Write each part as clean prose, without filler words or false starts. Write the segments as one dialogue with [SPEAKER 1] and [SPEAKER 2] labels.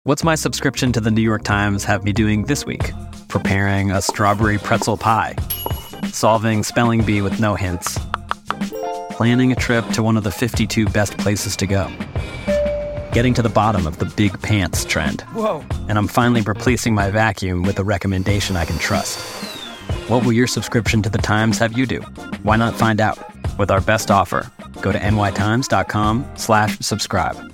[SPEAKER 1] What's my subscription to the New York Times have me doing this week? Preparing a strawberry pretzel pie, solving spelling bee with no hints, planning a trip to one of the 52 best places to go, getting to the bottom of the big pants trend.
[SPEAKER 2] Whoa.
[SPEAKER 1] And I'm finally replacing my vacuum with a recommendation I can trust. What will your subscription to the Times have you do? Why not find out with our best offer? Go to nytimes.com/subscribe.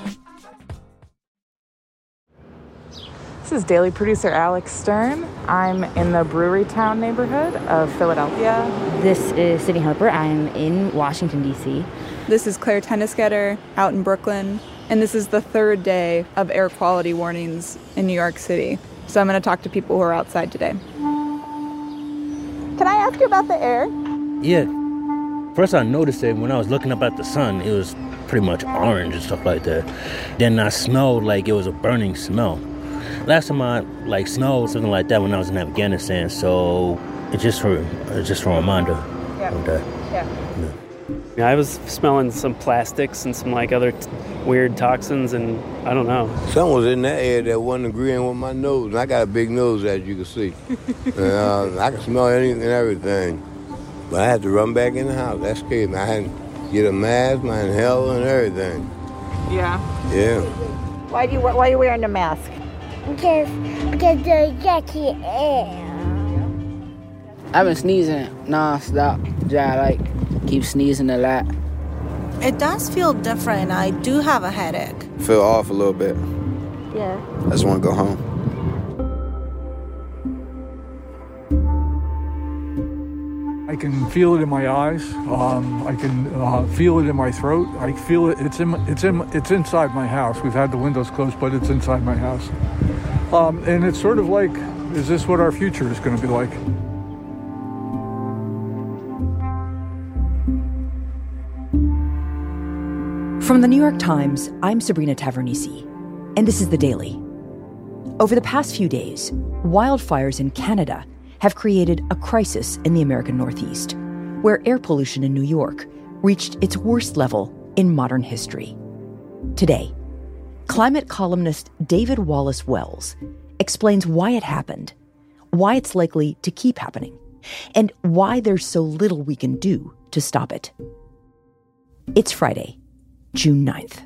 [SPEAKER 3] This is Daily Producer Alex Stern. I'm in the Brewerytown neighborhood of Philadelphia.
[SPEAKER 4] This is Sydney Harper. I'm in Washington, D.C.
[SPEAKER 5] This is Claire Tennisgetter out in Brooklyn. And this is the third day of air quality warnings in New York City. So I'm going to talk to people who are outside today. Can I ask you about the air?
[SPEAKER 6] Yeah. First I noticed it when I was looking up at the sun. It was pretty much orange and stuff like that. Then I smelled like it was a burning smell. Last time I smelled something like that when I was in Afghanistan, so it's just a reminder of that.
[SPEAKER 7] Yeah, I was smelling some plastics and some other weird toxins, and I don't know.
[SPEAKER 8] Something was in that air that wasn't agreeing with my nose, and I got a big nose, as you can see. And, I can smell anything and everything, but I had to run back in the house. That scared me. I had to get a mask, my inhaler, and everything.
[SPEAKER 3] Yeah.
[SPEAKER 8] Yeah.
[SPEAKER 9] Why are you wearing a mask? Because the yucky air.
[SPEAKER 10] I've been sneezing non-stop. I keep sneezing a lot.
[SPEAKER 11] It does feel different. I do have a headache.
[SPEAKER 12] Feel off a little bit.
[SPEAKER 9] Yeah.
[SPEAKER 12] I just want to go home.
[SPEAKER 13] I can feel it in my eyes. I can feel it in my throat. I feel it. It's inside my house. We've had the windows closed, but it's inside my house. And it's sort of like, is this what our future is going to be like?
[SPEAKER 14] From the New York Times, I'm Sabrina Tavernise, and this is The Daily. Over the past few days, wildfires in Canada have created a crisis in the American Northeast, where air pollution in New York reached its worst level in modern history. Today, climate columnist David Wallace Wells explains why it happened, why it's likely to keep happening, and why there's so little we can do to stop it. It's Friday, June 9th.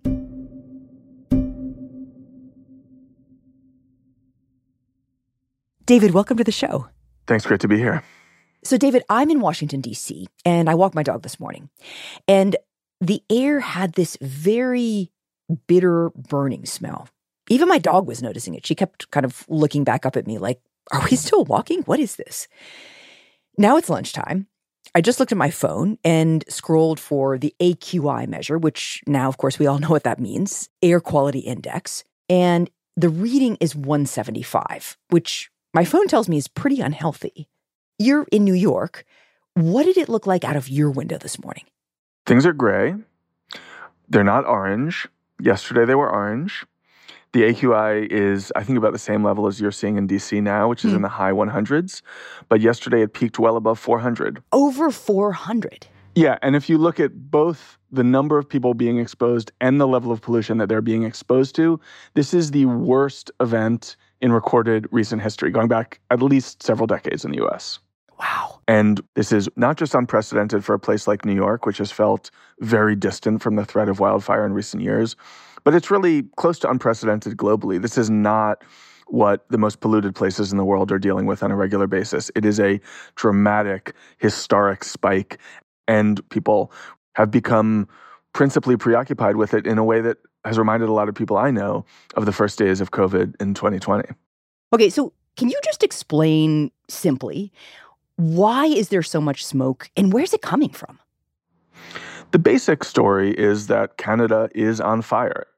[SPEAKER 14] David, welcome to the show.
[SPEAKER 15] Thanks, great to be here.
[SPEAKER 14] So, David, I'm in Washington, D.C., and I walked my dog this morning. And the air had this very bitter, burning smell. Even my dog was noticing it. She kept kind of looking back up at me like, are we still walking? What is this? Now it's lunchtime. I just looked at my phone and scrolled for the AQI measure, which now, of course, we all know what that means, air quality index. And the reading is 175, which my phone tells me is pretty unhealthy. You're in New York. What did it look like out of your window this morning?
[SPEAKER 15] Things are gray. They're not orange. Yesterday they were orange. The AQI is, I think, about the same level as you're seeing in DC now, which is in the high 100s. But yesterday it peaked well above 400.
[SPEAKER 14] Over 400?
[SPEAKER 15] Yeah, and if you look at both the number of people being exposed and the level of pollution that they're being exposed to, this is the worst event in recorded recent history, going back at least several decades in the U.S.
[SPEAKER 14] Wow.
[SPEAKER 15] And this is not just unprecedented for a place like New York, which has felt very distant from the threat of wildfire in recent years, but it's really close to unprecedented globally. This is not what the most polluted places in the world are dealing with on a regular basis. It is a dramatic, historic spike, and people have become principally preoccupied with it in a way that has reminded a lot of people I know of the first days of COVID in 2020.
[SPEAKER 14] Okay, so can you just explain simply, why is there so much smoke and where's it coming from?
[SPEAKER 15] The basic story is that Canada is on fire.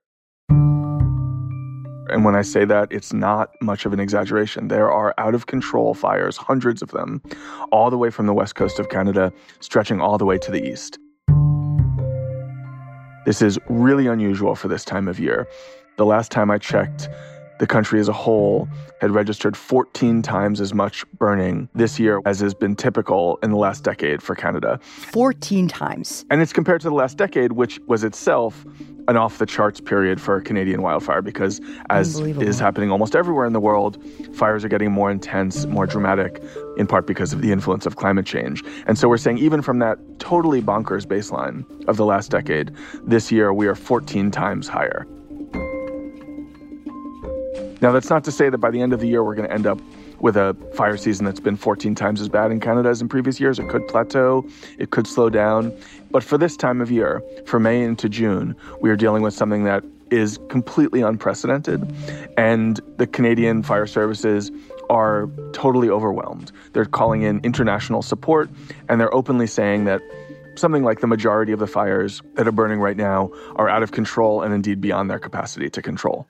[SPEAKER 15] And when I say that, it's not much of an exaggeration. There are out-of-control fires, hundreds of them, all the way from the west coast of Canada, stretching all the way to the east. This is really unusual for this time of year. The last time I checked, the country as a whole had registered 14 times as much burning this year as has been typical in the last decade for Canada.
[SPEAKER 14] 14 times.
[SPEAKER 15] And it's compared to the last decade, which was itself an off-the-charts period for Canadian wildfire, because as is happening almost everywhere in the world, fires are getting more intense, more dramatic, in part because of the influence of climate change. And so we're saying even from that totally bonkers baseline of the last decade, this year we are 14 times higher. Now, that's not to say that by the end of the year, we're going to end up with a fire season that's been 14 times as bad in Canada as in previous years. It could plateau, it could slow down. But for this time of year, for May into June, we are dealing with something that is completely unprecedented. And the Canadian fire services are totally overwhelmed. They're calling in international support, and they're openly saying that something like the majority of the fires that are burning right now are out of control and indeed beyond their capacity to control.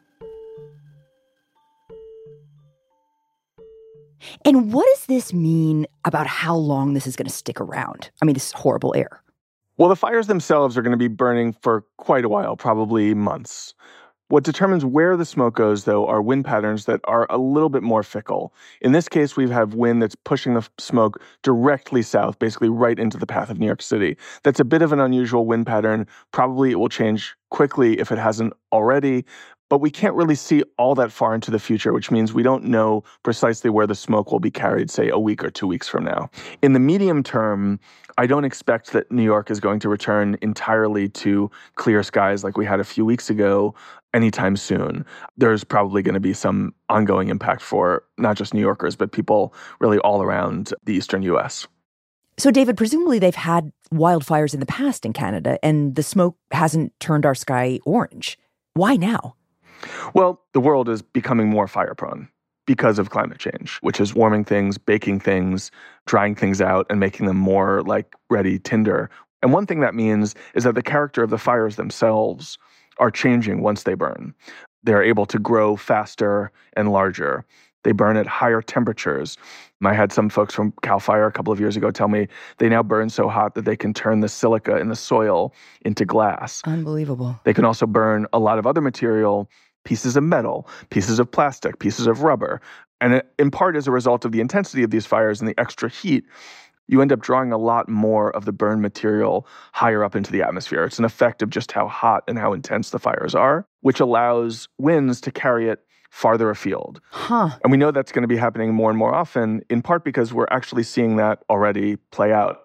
[SPEAKER 14] And what does this mean about how long this is going to stick around? I mean, this horrible air.
[SPEAKER 15] Well, the fires themselves are going to be burning for quite a while, probably months. What determines where the smoke goes, though, are wind patterns that are a little bit more fickle. In this case, we have wind that's pushing the smoke directly south, basically right into the path of New York City. That's a bit of an unusual wind pattern. Probably it will change quickly if it hasn't already. But we can't really see all that far into the future, which means we don't know precisely where the smoke will be carried, say, a week or 2 weeks from now. In the medium term, I don't expect that New York is going to return entirely to clear skies like we had a few weeks ago anytime soon. There's probably going to be some ongoing impact for not just New Yorkers, but people really all around the eastern U.S.
[SPEAKER 14] So, David, presumably they've had wildfires in the past in Canada, and the smoke hasn't turned our sky orange. Why now?
[SPEAKER 15] Well, the world is becoming more fire-prone because of climate change, which is warming things, baking things, drying things out, and making them more like ready tinder. And one thing that means is that the character of the fires themselves are changing once they burn. They're able to grow faster and larger. They burn at higher temperatures. I had some folks from CAL FIRE a couple of years ago tell me they now burn so hot that they can turn the silica in the soil into glass.
[SPEAKER 14] Unbelievable.
[SPEAKER 15] They can also burn a lot of other material, pieces of metal, pieces of plastic, pieces of rubber. And in part as a result of the intensity of these fires and the extra heat, you end up drawing a lot more of the burned material higher up into the atmosphere. It's an effect of just how hot and how intense the fires are, which allows winds to carry it farther afield. And we know that's going to be happening more and more often, in part because we're actually seeing that already play out.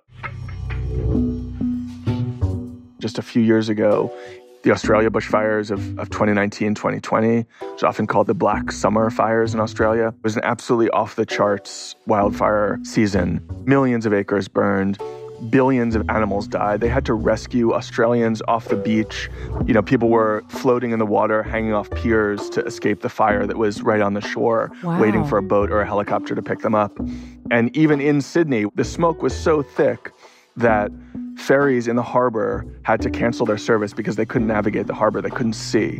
[SPEAKER 15] Just a few years ago, the Australia bushfires of 2019-2020, which is often called the Black Summer fires in Australia, was an absolutely off-the-charts wildfire season. Millions of acres burned. Billions of animals died. They had to rescue Australians off the beach. You know, people were floating in the water, hanging off piers to escape the fire that was right on the shore, waiting for a boat or a helicopter to pick them up. And even in Sydney, the smoke was so thick that ferries in the harbor had to cancel their service because they couldn't navigate the harbor. They couldn't see.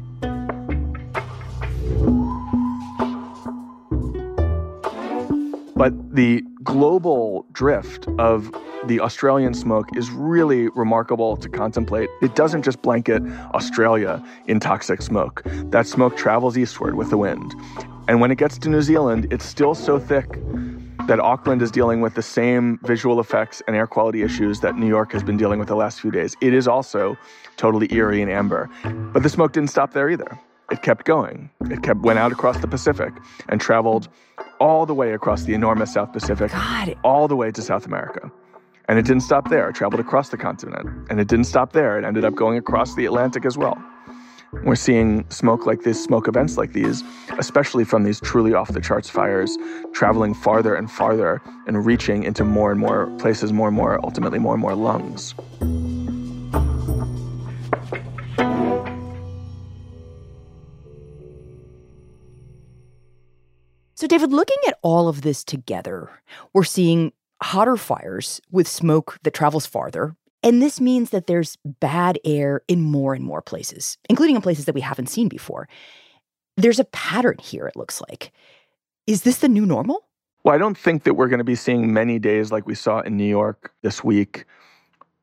[SPEAKER 15] But the global drift of the Australian smoke is really remarkable to contemplate. It doesn't just blanket Australia in toxic smoke. That smoke travels eastward with the wind. And when it gets to New Zealand, it's still so thick that Auckland is dealing with the same visual effects and air quality issues that New York has been dealing with the last few days. It is also totally eerie and amber. But the smoke didn't stop there either. It kept going. It went out across the Pacific and traveled all the way across the enormous South Pacific, all the way to South America. And it didn't stop there. It traveled across the continent. And it didn't stop there. It ended up going across the Atlantic as well. We're seeing smoke like this, smoke events like these, especially from these truly off-the-charts fires, traveling farther and farther and reaching into more and more places, more and more, ultimately more and more lungs.
[SPEAKER 14] So, David, looking at all of this together, we're seeing hotter fires with smoke that travels farther. And this means that there's bad air in more and more places, including in places that we haven't seen before. There's a pattern here, it looks like. Is this the new normal?
[SPEAKER 15] Well, I don't think that we're going to be seeing many days like we saw in New York this week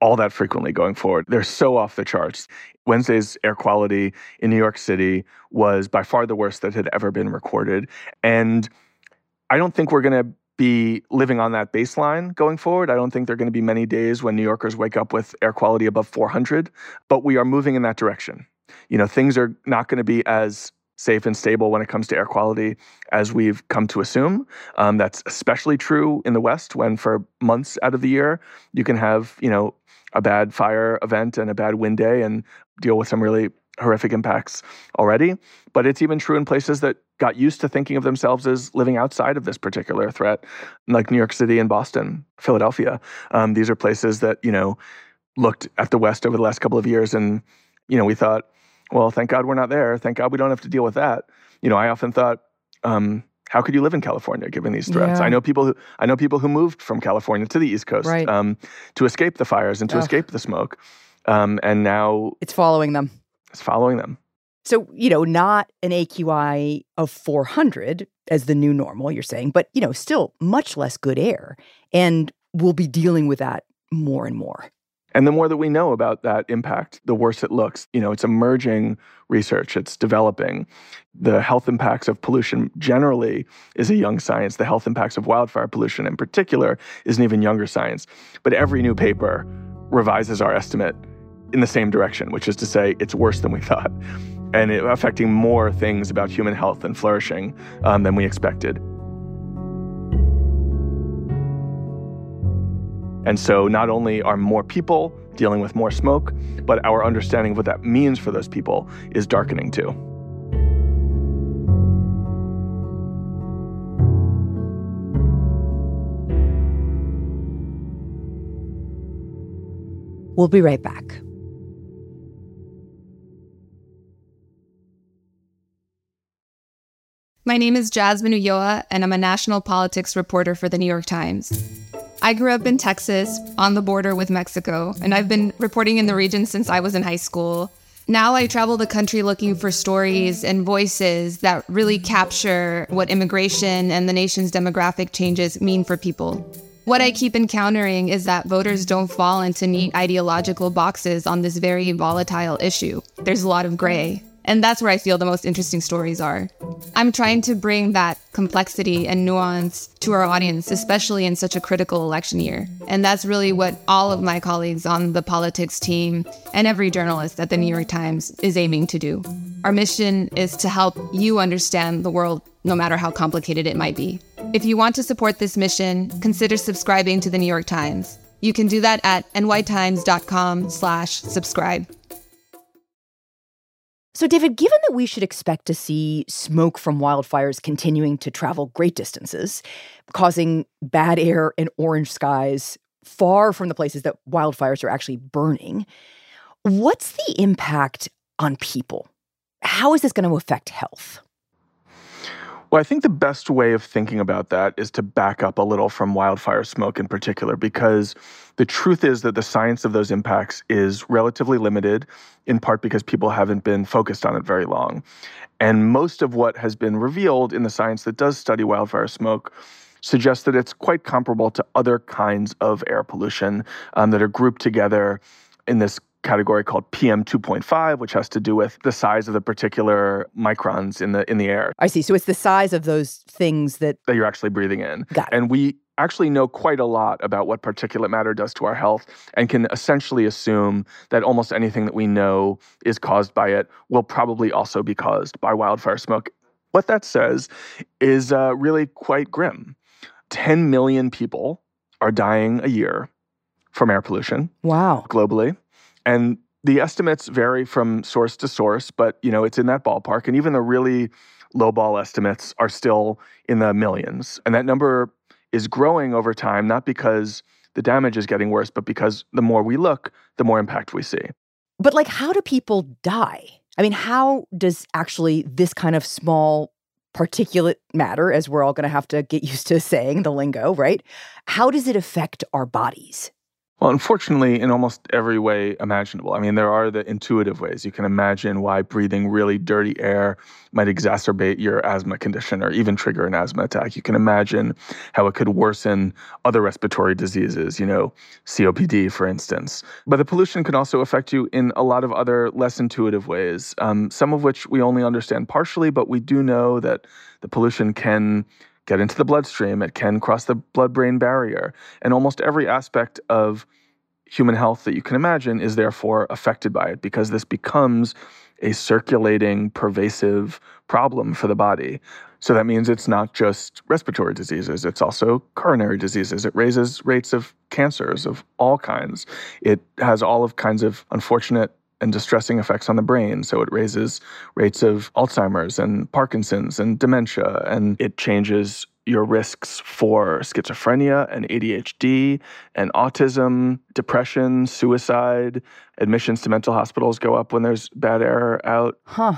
[SPEAKER 15] all that frequently going forward. They're so off the charts. Wednesday's air quality in New York City was by far the worst that had ever been recorded. And I don't think we're going to be living on that baseline going forward. I don't think there are going to be many days when New Yorkers wake up with air quality above 400, but we are moving in that direction. Things are not going to be as safe and stable when it comes to air quality as we've come to assume. That's especially true in the West, when for months out of the year, you can have, a bad fire event and a bad wind day and deal with some really horrific impacts already. But it's even true in places that got used to thinking of themselves as living outside of this particular threat, like New York City and Boston, Philadelphia. These are places that, looked at the West over the last couple of years and, we thought, well, thank God we're not there. Thank God we don't have to deal with that. I often thought, how could you live in California given these threats?
[SPEAKER 14] Yeah.
[SPEAKER 15] I know people who moved from California to the East Coast
[SPEAKER 14] Right.
[SPEAKER 15] To escape the fires and to escape the smoke. And now
[SPEAKER 14] It's following them.
[SPEAKER 15] It's following them.
[SPEAKER 14] So, not an AQI of 400 as the new normal, you're saying, but, still much less good air. And we'll be dealing with that more and more.
[SPEAKER 15] And the more that we know about that impact, the worse it looks. It's emerging research. It's developing. The health impacts of pollution generally is a young science. The health impacts of wildfire pollution in particular is an even younger science. But every new paper revises our estimate in the same direction, which is to say it's worse than we thought, and affecting more things about human health and flourishing than we expected. And so not only are more people dealing with more smoke, but our understanding of what that means for those people is darkening too.
[SPEAKER 14] We'll be right back.
[SPEAKER 2] My name is Jasmine Ulloa, and I'm a national politics reporter for The New York Times. I grew up in Texas, on the border with Mexico, and I've been reporting in the region since I was in high school. Now I travel the country looking for stories and voices that really capture what immigration and the nation's demographic changes mean for people. What I keep encountering is that voters don't fall into neat ideological boxes on this very volatile issue. There's a lot of gray. And that's where I feel the most interesting stories are. I'm trying to bring that complexity and nuance to our audience, especially in such a critical election year. And that's really what all of my colleagues on the politics team and every journalist at the New York Times is aiming to do. Our mission is to help you understand the world, no matter how complicated it might be. If you want to support this mission, consider subscribing to the New York Times. You can do that at nytimes.com/subscribe.
[SPEAKER 14] So, David, given that we should expect to see smoke from wildfires continuing to travel great distances, causing bad air and orange skies far from the places that wildfires are actually burning, what's the impact on people? How is this going to affect health?
[SPEAKER 15] Well, I think the best way of thinking about that is to back up a little from wildfire smoke in particular, because the truth is that the science of those impacts is relatively limited, in part because people haven't been focused on it very long. And most of what has been revealed in the science that does study wildfire smoke suggests that it's quite comparable to other kinds of air pollution that are grouped together in this category called PM 2.5, which has to do with the size of the particular microns in the air.
[SPEAKER 14] I see. So it's the size of those things that
[SPEAKER 15] you're actually breathing in.
[SPEAKER 14] Got it.
[SPEAKER 15] And we actually know quite a lot about what particulate matter does to our health and can essentially assume that almost anything that we know is caused by it will probably also be caused by wildfire smoke. What that says is really quite grim. 10 million people are dying a year from air pollution.
[SPEAKER 14] Wow.
[SPEAKER 15] Globally. And the estimates vary from source to source, but, it's in that ballpark. And even the really lowball estimates are still in the millions. And that number is growing over time, not because the damage is getting worse, but because the more we look, the more impact we see.
[SPEAKER 14] But how do people die? I mean, how does actually this kind of small particulate matter, as we're all going to have to get used to saying the lingo, right? How does it affect our bodies?
[SPEAKER 15] Well, unfortunately, in almost every way imaginable. I mean, there are the intuitive ways. You can imagine why breathing really dirty air might exacerbate your asthma condition or even trigger an asthma attack. You can imagine how it could worsen other respiratory diseases, COPD, for instance. But the pollution can also affect you in a lot of other less intuitive ways, some of which we only understand partially, but we do know that the pollution can get into the bloodstream. It can cross the blood-brain barrier. And almost every aspect of human health that you can imagine is therefore affected by it, because this becomes a circulating, pervasive problem for the body. So that means it's not just respiratory diseases, it's also coronary diseases. It raises rates of cancers of all kinds. It has all of kinds of unfortunate and distressing effects on the brain. So it raises rates of Alzheimer's and Parkinson's and dementia, and it changes your risks for schizophrenia and ADHD and autism, depression, suicide. Admissions to mental hospitals go up when there's bad air out.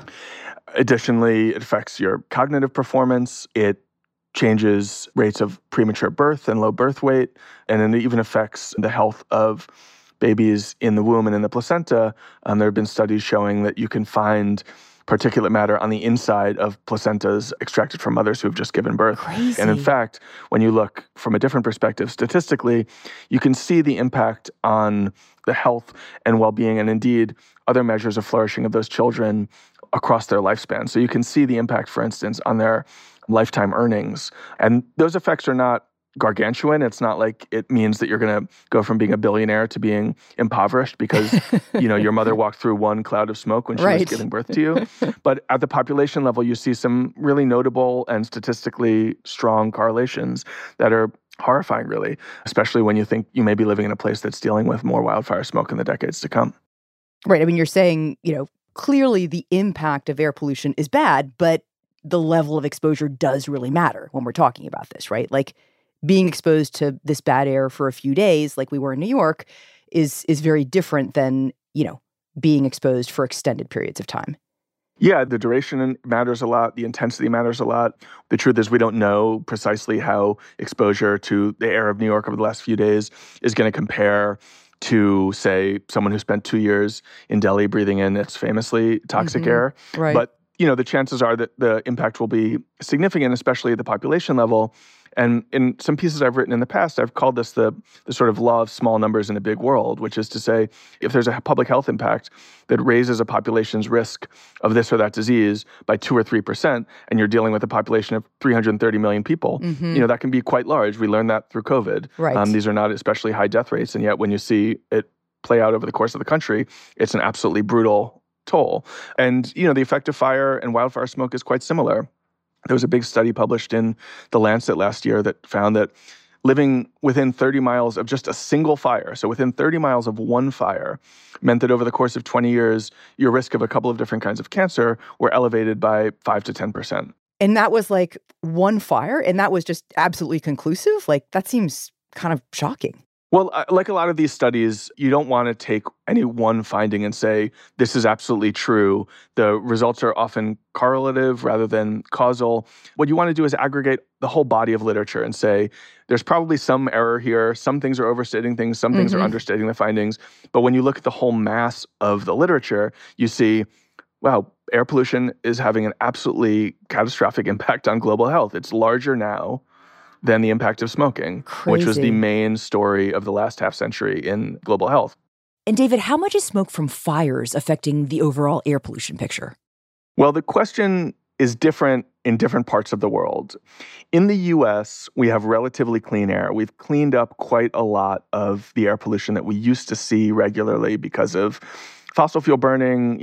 [SPEAKER 15] Additionally, it affects your cognitive performance. It changes rates of premature birth and low birth weight, and then it even affects the health of babies in the womb and in the placenta. There have been studies showing that you can find particulate matter on the inside of placentas extracted from mothers who have just given birth.
[SPEAKER 14] Crazy.
[SPEAKER 15] And in fact, when you look from a different perspective statistically, you can see the impact on the health and well-being and indeed other measures of flourishing of those children across their lifespan. So you can see the impact, for instance, on their lifetime earnings. And those effects are not gargantuan. It's not like it means that you're going to go from being a billionaire to being impoverished because, your mother walked through one cloud of smoke when she was giving birth to you. But at the population level, you see some really notable and statistically strong correlations that are horrifying, really, especially when you think you may be living in a place that's dealing with more wildfire smoke in the decades to come.
[SPEAKER 14] Right. I mean, you're saying, clearly the impact of air pollution is bad, but the level of exposure does really matter when we're talking about this, right? Like, being exposed to this bad air for a few days, like we were in New York, is very different than, being exposed for extended periods of time.
[SPEAKER 15] Yeah, the duration matters a lot. The intensity matters a lot. The truth is we don't know precisely how exposure to the air of New York over the last few days is going to compare to, say, someone who spent 2 years in Delhi breathing in its famously toxic air.
[SPEAKER 14] Right.
[SPEAKER 15] But, the chances are that the impact will be significant, especially at the population level. And in some pieces I've written in the past, I've called this the sort of law of small numbers in a big world, which is to say, if there's a public health impact that raises a population's risk of this or that disease by 2 or 3%, and you're dealing with a population of 330 million people, that can be quite large. We learned that through COVID.
[SPEAKER 14] Right.
[SPEAKER 15] These are not especially high death rates, and yet when you see it play out over the course of the country, it's an absolutely brutal toll. And, the effect of fire and wildfire smoke is quite similar. There was a big study published in The Lancet last year that found that living within 30 miles of just a single fire, so within 30 miles of one fire, meant that over the course of 20 years, your risk of a couple of different kinds of cancer were elevated by 5 to 10%.
[SPEAKER 14] And that was like one fire? And that was just absolutely conclusive? Like, that seems kind of shocking.
[SPEAKER 15] Well, like a lot of these studies, you don't want to take any one finding and say, this is absolutely true. The results are often correlative rather than causal. What you want to do is aggregate the whole body of literature and say, there's probably some error here. Some things are overstating things. Some things are understating the findings. But when you look at the whole mass of the literature, you see, wow, air pollution is having an absolutely catastrophic impact on global health. It's larger now than the impact of smoking, which was the main story of the last half century in global health.
[SPEAKER 14] And David, how much is smoke from fires affecting the overall air pollution picture?
[SPEAKER 15] Well, the question is different in different parts of the world. In the US, we have relatively clean air. We've cleaned up quite a lot of the air pollution that we used to see regularly because of fossil fuel burning,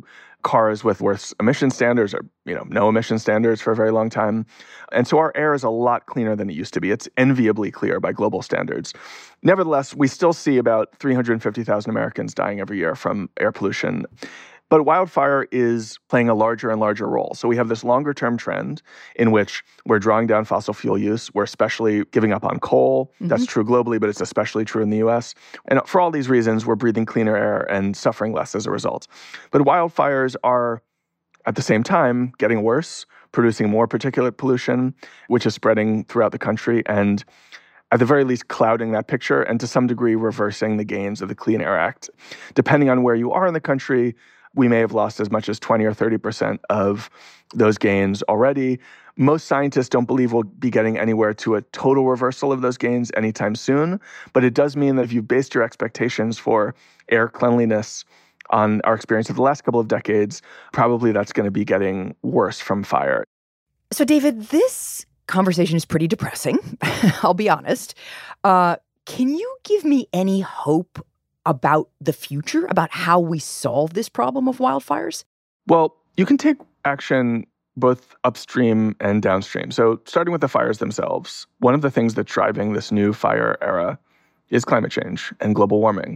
[SPEAKER 15] cars with worse emission standards or, no emission standards for a very long time. And so our air is a lot cleaner than it used to be. It's enviably clear by global standards. Nevertheless, we still see about 350,000 Americans dying every year from air pollution. But wildfire is playing a larger and larger role. So we have this longer term trend in which we're drawing down fossil fuel use. We're especially giving up on coal. That's true globally, but it's especially true in the US. And for all these reasons, we're breathing cleaner air and suffering less as a result. But wildfires are, at the same time, getting worse, producing more particulate pollution, which is spreading throughout the country. And at the very least clouding that picture and to some degree reversing the gains of the Clean Air Act. Depending on where you are in the country, we may have lost as much as 20 or 30% of those gains already. Most scientists don't believe we'll be getting anywhere to a total reversal of those gains anytime soon, but it does mean that if you've based your expectations for air cleanliness on our experience of the last couple of decades, probably that's going to be getting worse from fire.
[SPEAKER 14] So, David, this conversation is pretty depressing, I'll be honest. Can you give me any hope about the future, about how we solve this problem of wildfires?
[SPEAKER 15] Well, you can take action both upstream and downstream. So starting with the fires themselves, one of the things that's driving this new fire era is climate change and global warming.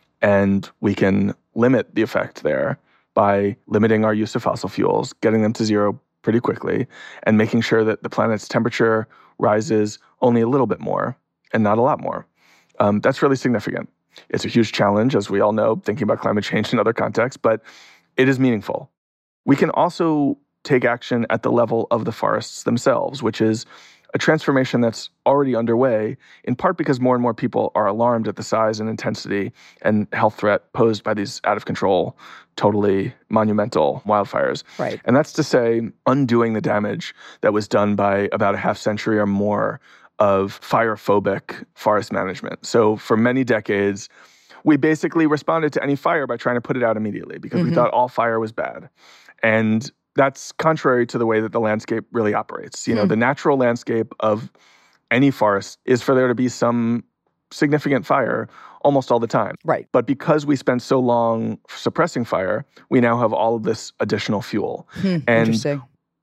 [SPEAKER 15] And we can limit the effect there by limiting our use of fossil fuels, getting them to zero pretty quickly, and making sure that the planet's temperature rises only a little bit more and not a lot more. That's really significant. It's a huge challenge, as we all know, thinking about climate change in other contexts, but it is meaningful. We can also take action at the level of the forests themselves, which is a transformation that's already underway, in part because more and more people are alarmed at the size and intensity and health threat posed by these out-of-control, totally monumental wildfires.
[SPEAKER 14] Right.
[SPEAKER 15] And that's to say, undoing the damage that was done by about a half century or more of fire-phobic forest management. So for many decades, we basically responded to any fire by trying to put it out immediately because we thought all fire was bad. And that's contrary to the way that the landscape really operates. You know, the natural landscape of any forest is for there to be some significant fire almost all the time.
[SPEAKER 14] Right.
[SPEAKER 15] But because we spent so long suppressing fire, we now have all of this additional fuel. And
[SPEAKER 14] Interesting.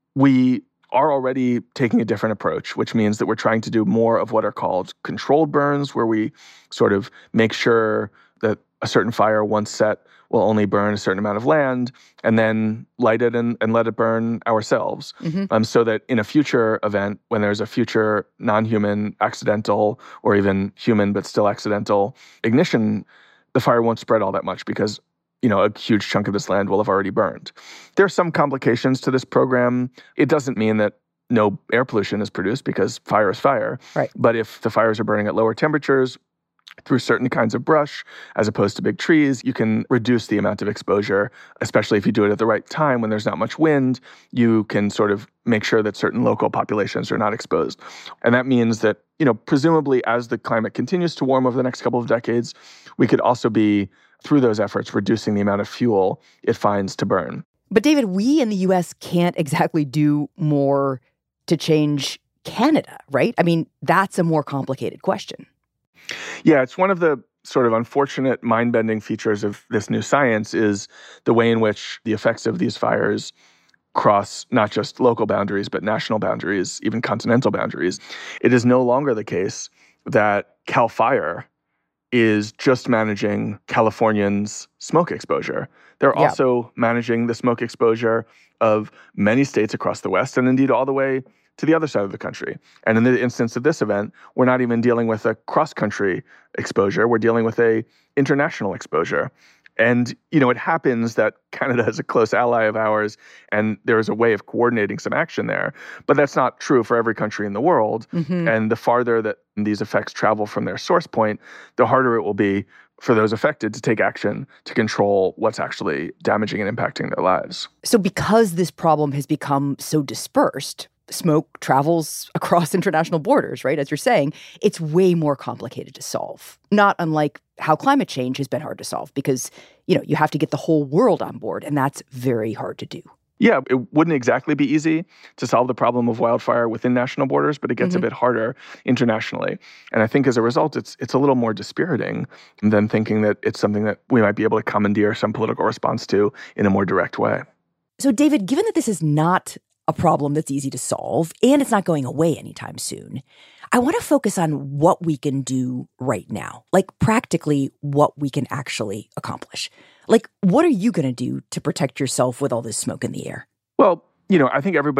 [SPEAKER 15] We are already taking a different approach, which means that we're trying to do more of what are called controlled burns, where we sort of make sure that a certain fire, once set, will only burn a certain amount of land, and then light it and let it burn ourselves. So that in a future event, when there's a future non-human, accidental, or even human but still accidental ignition, the fire won't spread all that much because, you know, a huge chunk of this land will have already burned. There are some complications to this program. It doesn't mean that no air pollution is produced because fire is fire.
[SPEAKER 14] Right.
[SPEAKER 15] But if the fires are burning at lower temperatures, through certain kinds of brush, as opposed to big trees, you can reduce the amount of exposure, especially if you do it at the right time when there's not much wind. You can sort of make sure that certain local populations are not exposed. And that means that, you know, presumably as the climate continues to warm over the next couple of decades, we could also be, through those efforts, reducing the amount of fuel it finds to burn.
[SPEAKER 14] But David, we in the U.S. can't exactly do more to change Canada, right? I mean, that's a more complicated question.
[SPEAKER 15] Yeah, it's one of the sort of unfortunate mind-bending features of this new science is the way in which the effects of these fires cross not just local boundaries, but national boundaries, even continental boundaries. It is no longer the case that CAL FIRE is just managing Californians' smoke exposure. They're also managing the smoke exposure of many states across the West, and indeed all the way to the other side of the country. And in the instance of this event, we're not even dealing with a cross-country exposure. We're dealing with a international exposure. And, you know, it happens that Canada is a close ally of ours, and there is a way of coordinating some action there. But that's not true for every country in the world. And the farther that these effects travel from their source point, the harder it will be for those affected to take action to control what's actually damaging and impacting their lives.
[SPEAKER 14] So because this problem has become so dispersed, smoke travels across international borders, right? As you're saying, it's way more complicated to solve. Not unlike how climate change has been hard to solve because, you know, you have to get the whole world on board, and that's very hard to do.
[SPEAKER 15] Yeah, it wouldn't exactly be easy to solve the problem of wildfire within national borders, but it gets a bit harder internationally. And I think as a result, it's a little more dispiriting than thinking that it's something that we might be able to commandeer some political response to in a more direct way.
[SPEAKER 14] So, David, given that this is not a problem that's easy to solve, and it's not going away anytime soon, I want to focus on what we can do right now, like practically what we can actually accomplish. Like, what are you going to do to protect yourself with all this smoke in the air?
[SPEAKER 15] Well, you know, I think everybody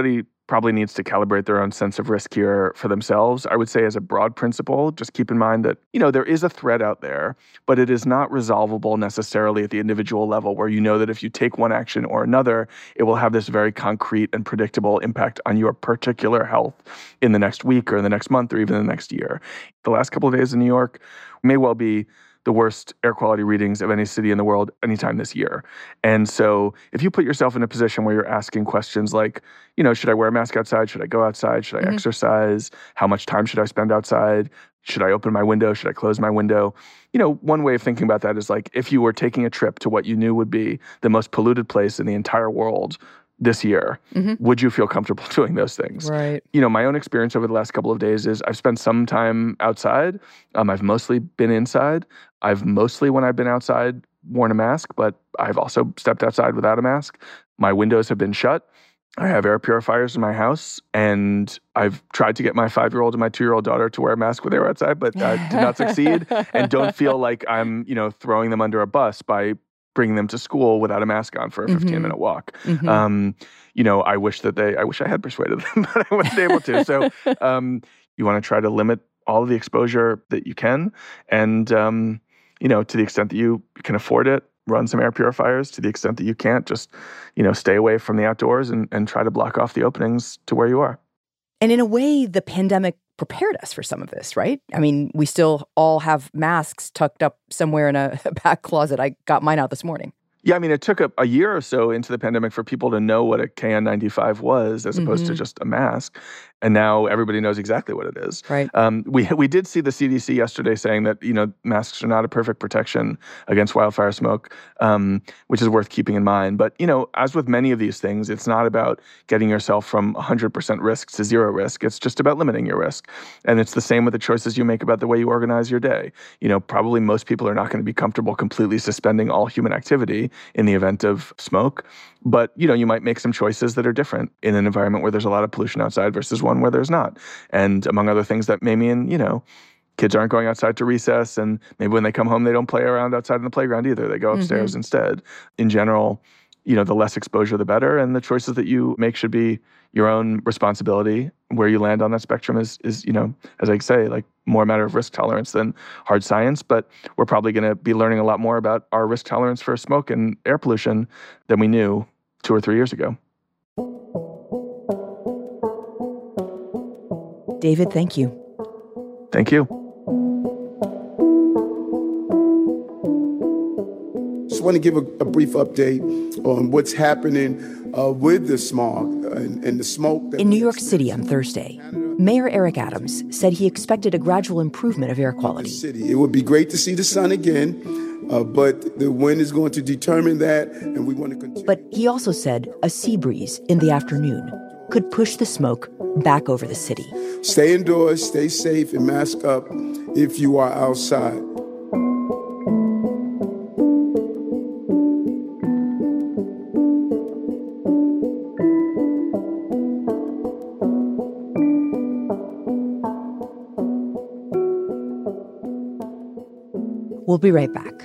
[SPEAKER 15] probably needs to calibrate their own sense of risk here for themselves. I would say as a broad principle, just keep in mind that, there is a threat out there, but it is not resolvable necessarily at the individual level where you know that if you take one action or another, it will have this very concrete and predictable impact on your particular health in the next week or in the next month or even the next year. The last couple of days in New York may well be the worst air quality readings of any city in the world anytime this year. And so if you put yourself in a position where you're asking questions like, should I wear a mask outside? Should I go outside? Should I exercise? How much time should I spend outside? Should I open my window? Should I close my window? One way of thinking about that is like if you were taking a trip to what you knew would be the most polluted place in the entire world this year, would you feel comfortable doing those things?
[SPEAKER 14] Right.
[SPEAKER 15] My own experience over the last couple of days is I've spent some time outside. I've mostly been inside. I've mostly, when I've been outside, worn a mask, but I've also stepped outside without a mask. My windows have been shut. I have air purifiers in my house, and I've tried to get my 5-year-old and my 2-year-old daughter to wear a mask when they were outside, but did not succeed, and don't feel like I'm, throwing them under a bus by bringing them to school without a mask on for a 15-minute walk. I wish I had persuaded them, but I wasn't able to. So you want to try to limit all of the exposure that you can. And, to the extent that you can afford it, run some air purifiers. To the extent that you can't, just, stay away from the outdoors and try to block off the openings to where you are.
[SPEAKER 14] And in a way, the pandemic prepared us for some of this, right? I mean, we still all have masks tucked up somewhere in a back closet. I got mine out this morning.
[SPEAKER 15] Yeah, I mean, it took a year or so into the pandemic for people to know what a KN95 was as opposed to just a mask. And now everybody knows exactly what it is.
[SPEAKER 14] Right.
[SPEAKER 15] We did see the CDC yesterday saying that, masks are not a perfect protection against wildfire smoke, which is worth keeping in mind. But, as with many of these things, it's not about getting yourself from 100% risk to zero risk. It's just about limiting your risk. And it's the same with the choices you make about the way you organize your day. Probably most people are not going to be comfortable completely suspending all human activity in the event of smoke. But, you might make some choices that are different in an environment where there's a lot of pollution outside versus one where there's not. And among other things that may mean, kids aren't going outside to recess, and maybe when they come home, they don't play around outside in the playground either. They go upstairs instead. In general, the less exposure, the better. And the choices that you make should be your own responsibility. Where you land on that spectrum is as I say, like more a matter of risk tolerance than hard science. But we're probably going to be learning a lot more about our risk tolerance for smoke and air pollution than we knew 2 or 3 years ago.
[SPEAKER 14] David, thank you.
[SPEAKER 15] Thank you.
[SPEAKER 16] Just want to give a brief update on what's happening with the smog and the smoke.
[SPEAKER 14] In New York City on Thursday, Mayor Eric Adams said he expected a gradual improvement of air quality.
[SPEAKER 16] It would be great to see the sun again, but the wind is going to determine that, and we want to continue.
[SPEAKER 14] But he also said a sea breeze in the afternoon could push the smoke back over the city.
[SPEAKER 16] Stay indoors, stay safe, and mask up if you are outside.
[SPEAKER 14] We'll be right back.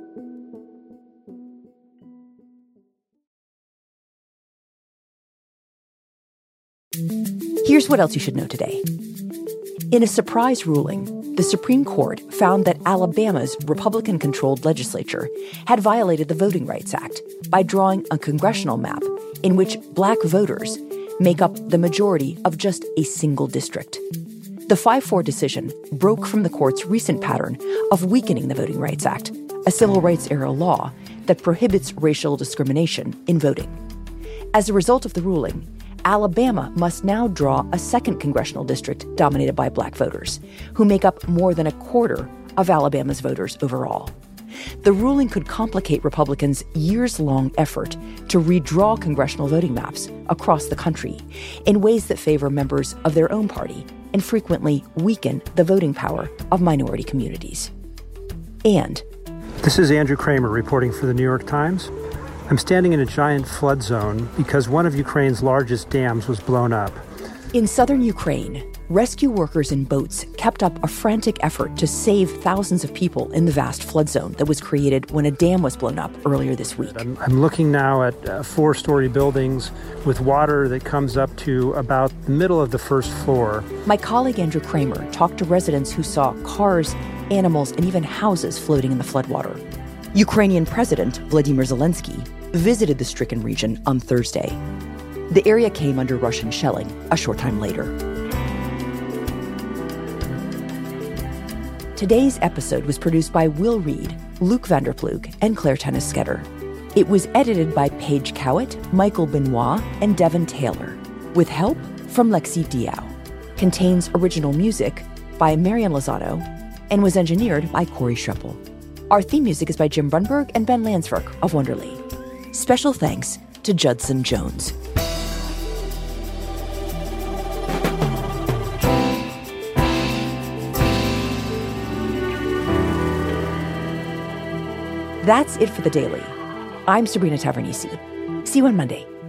[SPEAKER 14] Here's what else you should know today. In a surprise ruling, the Supreme Court found that Alabama's Republican-controlled legislature had violated the Voting Rights Act by drawing a congressional map in which Black voters make up the majority of just a single district. The 5-4 decision broke from the court's recent pattern of weakening the Voting Rights Act, a civil rights-era law that prohibits racial discrimination in voting. As a result of the ruling, Alabama must now draw a second congressional district dominated by Black voters, who make up more than a quarter of Alabama's voters overall. The ruling could complicate Republicans' years-long effort to redraw congressional voting maps across the country in ways that favor members of their own party and frequently weaken the voting power of minority communities. And
[SPEAKER 17] this is Andrew Kramer reporting for the New York Times. I'm standing in a giant flood zone because one of Ukraine's largest dams was blown up.
[SPEAKER 14] In southern Ukraine, rescue workers in boats kept up a frantic effort to save thousands of people in the vast flood zone that was created when a dam was blown up earlier this week.
[SPEAKER 17] I'm looking now at 4-story buildings with water that comes up to about the middle of the first floor.
[SPEAKER 14] My colleague Andrew Kramer talked to residents who saw cars, animals, and even houses floating in the floodwater. Ukrainian President Vladimir Zelensky visited the stricken region on Thursday. The area came under Russian shelling a short time later. Today's episode was produced by Will Reed, Luke Vanderplug, and Claire Tennis-Sketter. It was edited by Paige Cowett, Michael Benoit, and Devin Taylor, with help from Lexi Diao. Contains original music by Marian Lozano and was engineered by Corey Schreppel. Our theme music is by Jim Brunberg and Ben Landsverk of Wonderly. Special thanks to Judson Jones. That's it for The Daily. I'm Sabrina Tavernise. See you on Monday.